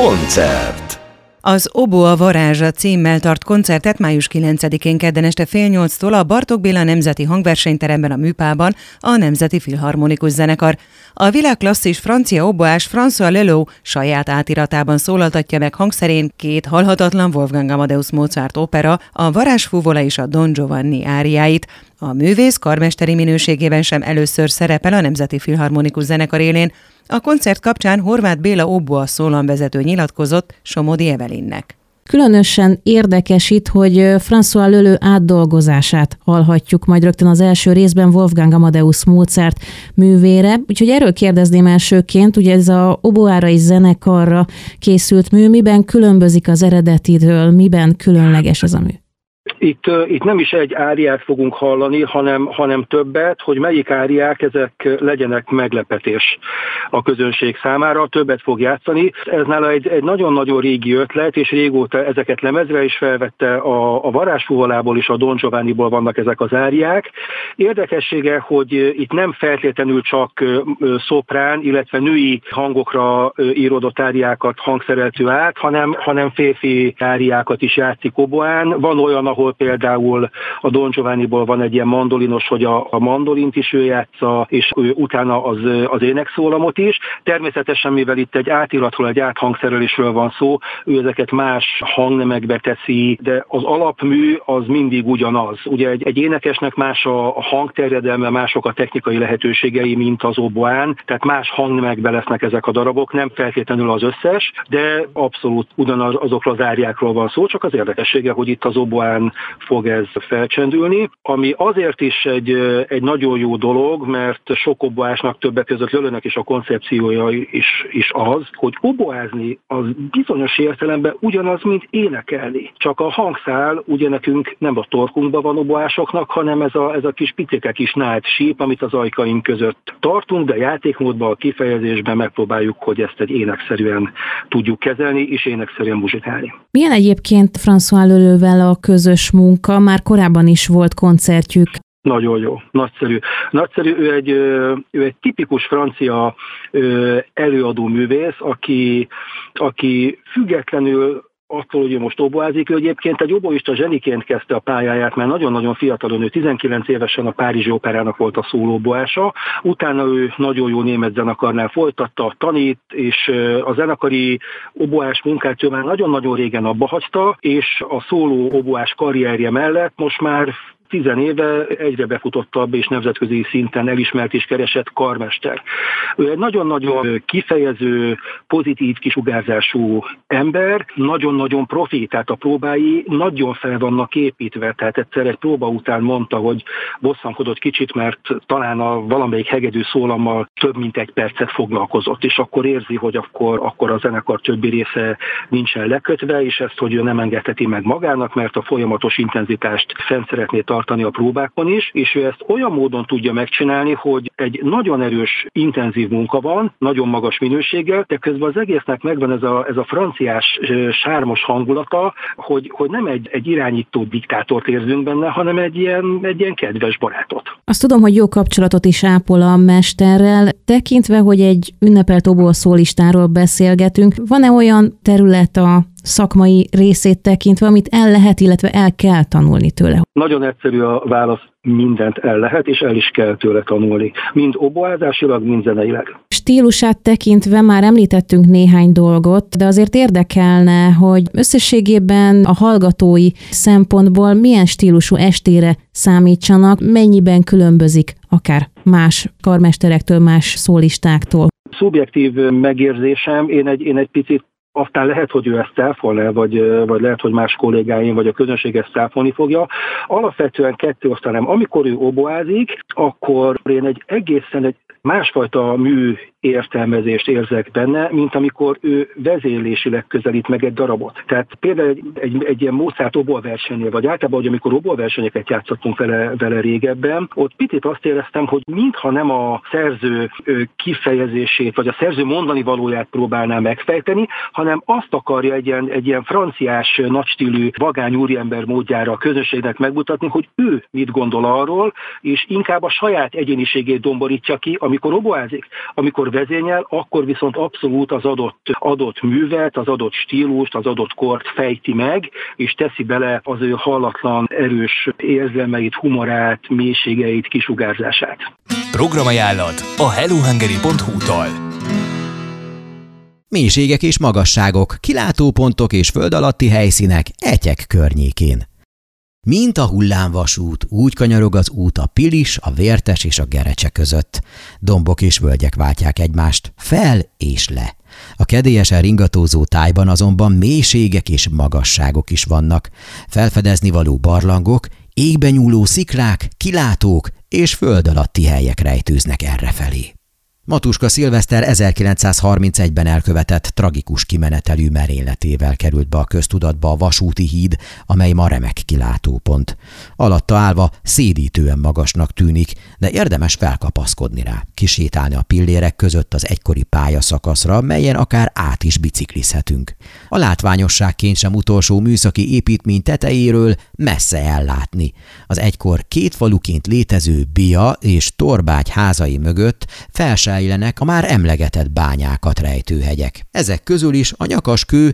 Koncert. Az Oboa varázsa címmel tart koncertet május 9-én kedden este 7:30-tól a Bartók Béla Nemzeti Hangversenyteremben a Műpában a Nemzeti Filharmonikus Zenekar. A világklasszis francia oboás François Leleux saját átiratában szólaltatja meg hangszerén két halhatatlan Wolfgang Amadeus Mozart opera, a Varázsfúvola és a Don Giovanni áriáit. A művész karmesteri minőségében sem először szerepel a Nemzeti Filharmonikus Zenekar élén. A koncert kapcsán Horváth Béla oboa szólamvezető nyilatkozott Somodi Evelinnek. Különösen érdekes itt, hogy François Leleux átdolgozását hallhatjuk majd rögtön az első részben Wolfgang Amadeus Mozart művére. Úgyhogy erről kérdezném elsőként, ugye ez a oboára és zenekarra készült mű, miben különbözik az eredetitől, miben különleges ez a mű? Itt nem is egy áriát fogunk hallani, hanem többet, hogy melyik áriák ezek legyenek meglepetés a közönség számára, többet fog játszani. Ez nála egy nagyon-nagyon régi ötlet, és régóta ezeket lemezre is felvette, a Varázsfúvolából és a Don Giovanniból vannak ezek az áriák. Érdekessége, hogy itt nem feltétlenül csak szoprán, illetve női hangokra íródott áriákat hangszereltő át, hanem férfi áriákat is játszik oboán. Van olyan, ahol például a Don Giovanniból van egy ilyen mandolinos, hogy a mandolint is ő játsza, és ő utána az énekszólamot is. Természetesen, mivel itt egy átiratról, egy áthangszerelésről van szó, ő ezeket más hangnemekbe teszi, de az alapmű az mindig ugyanaz. Ugye egy énekesnek más a hangterjedelme, mások a technikai lehetőségei, mint az oboán, tehát más hangnemekbe lesznek ezek a darabok, nem feltétlenül az összes, de abszolút ugyanazokról az áriákról van szó, csak az érdekessége, hogy itt az oboán fog ez felcsendülni, ami azért is egy nagyon jó dolog, mert sok oboásnak, többek között Leleuxnek is a koncepciója is az, hogy oboázni az bizonyos értelemben ugyanaz, mint énekelni. Csak a hangszál ugye nekünk nem a torkunkban van oboásoknak, hanem ez a kis picike kis nád síp, amit az ajkaink között tartunk, de játékmódban, a kifejezésben megpróbáljuk, hogy ezt egy énekszerűen tudjuk kezelni, és énekszerűen muzsikálni. Milyen egyébként François Leleuxvel a közös munka? Már korábban is volt koncertjük. Nagyon jó, nagyszerű. Ő egy tipikus francia előadó művész, aki függetlenül attól, hogy ő most oboázik, ő egyébként egy oboista zseniként kezdte a pályáját, mert nagyon-nagyon fiatalon, ő 19 évesen a Párizsi Operának volt a szólóboása, utána ő nagyon jó német zenekarnál folytatta, tanít, és a zenekari oboás munkát ő már nagyon-nagyon régen abbahagyta, és a szóló oboás karrierje mellett most már 10 éve egyre befutottabb és nemzetközi szinten elismert és keresett karmester. Ő egy nagyon-nagyon kifejező, pozitív kisugárzású ember, nagyon-nagyon profi, tehát a próbái nagyon fel vannak építve, tehát egyszer egy próba után mondta, hogy bosszankodott kicsit, mert talán valamelyik hegedű szólammal több mint 1 percet foglalkozott, és akkor érzi, hogy akkor a zenekar többi része nincsen lekötve, és ezt, hogy ő nem engedheti meg magának, mert a folyamatos intenzitást fenn szeretné tartani a próbákon is, és ő ezt olyan módon tudja megcsinálni, hogy egy nagyon erős, intenzív munka van, nagyon magas minőséggel, de közben az egésznek megvan ez a franciás, sármos hangulata, hogy nem egy irányító diktátort érzünk benne, hanem egy ilyen kedves barátot. Azt tudom, hogy jó kapcsolatot is ápol a mesterrel. Tekintve, hogy egy ünnepelt oboa szólistáról beszélgetünk, van-e olyan terület a szakmai részét tekintve, amit el lehet, illetve el kell tanulni tőle? Nagyon egyszerű a válasz, mindent el lehet, és el is kell tőle tanulni. Mind oboázásilag, mind zeneileg. Stílusát tekintve már említettünk néhány dolgot, de azért érdekelne, hogy összességében a hallgatói szempontból milyen stílusú estére számítsanak, mennyiben különbözik akár más karmesterektől, más szólistáktól. Szubjektív megérzésem, én egy picit, aztán lehet, hogy ő ezt cáfolná, vagy lehet, hogy más kollégáim, vagy a közönség ezt cáfolni fogja. Alapvetően kettő osztanám. Amikor ő oboázik, akkor én egy másfajta mű értelmezést érzek benne, mint amikor ő vezérlésileg közelít meg egy darabot. Tehát például egy ilyen Mozart oboaversenynél, vagy általában, hogy amikor oboaversenyeket játszottunk vele régebben, ott picit azt éreztem, hogy mintha nem a szerző kifejezését, vagy a szerző mondani valóját próbálná megfejteni, hanem azt akarja egy ilyen franciás, nagystílű, vagány úriember módjára a közönségnek megmutatni, hogy ő mit gondol arról, és inkább a saját egyéniségét domborítja ki, amikor oboázik, amikor akkor vezényel, akkor viszont abszolút az adott művet, az adott stílust, az adott kort fejti meg, és teszi bele az ő hallatlan, erős érzelmeit, humorát, mélységeit, kisugárzását. Programajánlat a hellohungary.hu-tól. Mélységek és magasságok, kilátópontok és föld alatti helyszínek Etyek környékén. Mint a hullámvasút, úgy kanyarog az út a Pilis, a Vértes és a Gerecse között. Dombok és völgyek váltják egymást, fel és le. A kedélyesen ringatózó tájban azonban mélységek és magasságok is vannak. Felfedezni való barlangok, égbe nyúló sziklák, kilátók és föld alatti helyek rejtőznek errefelé. Matuska Szilveszter 1931-ben elkövetett tragikus kimenetelű merényletével került be a köztudatba a vasúti híd, amely ma remek kilátópont. Alatta állva szédítően magasnak tűnik, de érdemes felkapaszkodni rá, kisétálni a pillérek között az egykori pályaszakaszra, melyen akár át is biciklizhetünk. A látványosságként sem utolsó műszaki építmény tetejéről messze ellátni. Az egykor két faluként létező Bia és Torbágy házai mögött felsejlenek a már emlegetett bányákat rejtő hegyek. Ezek közül is a Nyakaskő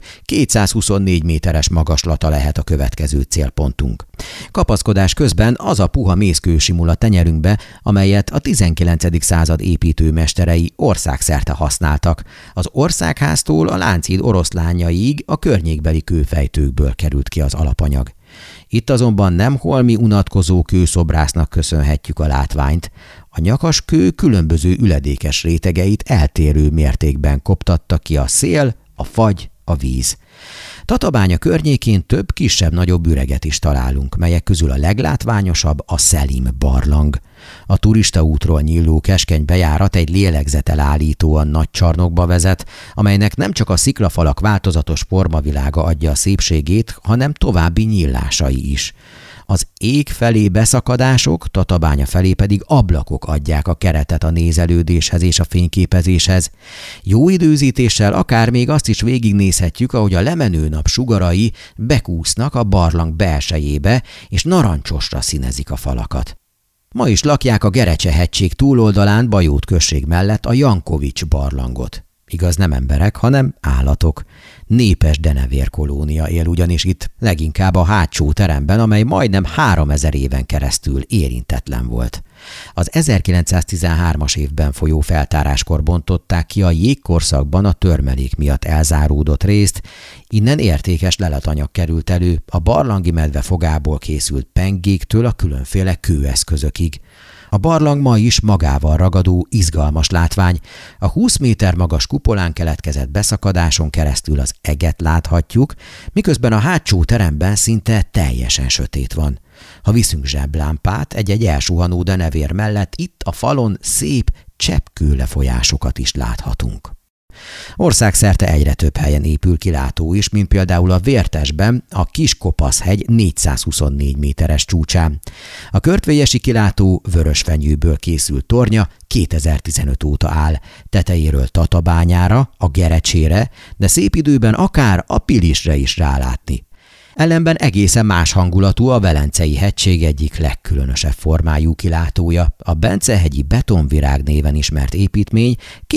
224 méteres magaslata lehet a következő célpontunk. Kapaszkodás közben az a puha mészkő simul a tenyerünkbe, amelyet a 19. század építőmesterei országszerte használtak. Az Országháztól a Lánchíd oroszlányaiig a környékbeli kőfejtőkből került ki az alapanyag. Itt azonban nem holmi unatkozó kőszobrásznak köszönhetjük a látványt. A Nyakaskő különböző üledékes rétegeit eltérő mértékben koptatta ki a szél, a fagy, a víz. Tatabánya környékén több kisebb-nagyobb üreget is találunk, melyek közül a leglátványosabb a Szelim barlang. A turistaútról nyíló keskeny bejárat egy lélegzetelállítóan nagy csarnokba vezet, amelynek nem csak a sziklafalak változatos formavilága adja a szépségét, hanem további nyílásai is. Az ég felé beszakadások, Tatabánya felé pedig ablakok adják a keretet a nézelődéshez és a fényképezéshez. Jó időzítéssel akár még azt is végignézhetjük, ahogy a lemenő nap sugarai bekúsznak a barlang belsejébe, és narancsosra színezik a falakat. Ma is lakják a Gerecse-hegység túloldalán Bajót község mellett a Jankovics barlangot. Igaz, nem emberek, hanem állatok. Népes denevérkolónia él ugyanis itt, leginkább a hátsó teremben, amely majdnem 3000 éven keresztül érintetlen volt. Az 1913-as évben folyó feltáráskor bontották ki a jégkorszakban a törmelék miatt elzáródott részt, innen értékes leletanyag került elő, a barlangi medve fogából készült pengéktől a különféle kőeszközökig. A barlang ma is magával ragadó, izgalmas látvány. A 20 méter magas kupolán keletkezett beszakadáson keresztül az eget láthatjuk, miközben a hátsó teremben szinte teljesen sötét van. Ha viszünk zseblámpát, egy-egy elsuhanó denevér mellett itt a falon szép cseppkőlefolyásokat is láthatunk. Országszerte egyre több helyen épül kilátó is, mint például a Vértesben, a Kiskopasz-hegy 424 méteres csúcsán. A körtvélyesi kilátó vörösfenyőből készült tornya 2015 óta áll, tetejéről Tatabányára, a Gerecsére, de szép időben akár a Pilisre is rálátni. Ellenben egészen más hangulatú a Velencei-hegység egyik legkülönösebb formájú kilátója, a Bence-hegyi Betonvirág néven ismert építmény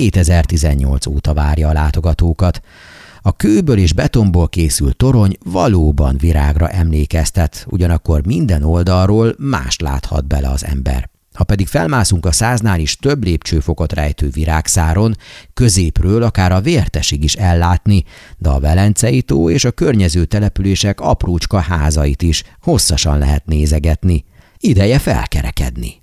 2018 óta várja a látogatókat. A kőből és betonból készült torony valóban virágra emlékeztet, ugyanakkor minden oldalról mást láthat bele az ember. Ha pedig felmászunk a 100-nál is több lépcsőfokot rejtő virágszáron, középről akár a Vértesig is ellátni, de a Velencei-tó és a környező települések aprócska házait is hosszasan lehet nézegetni. Ideje felkerekedni.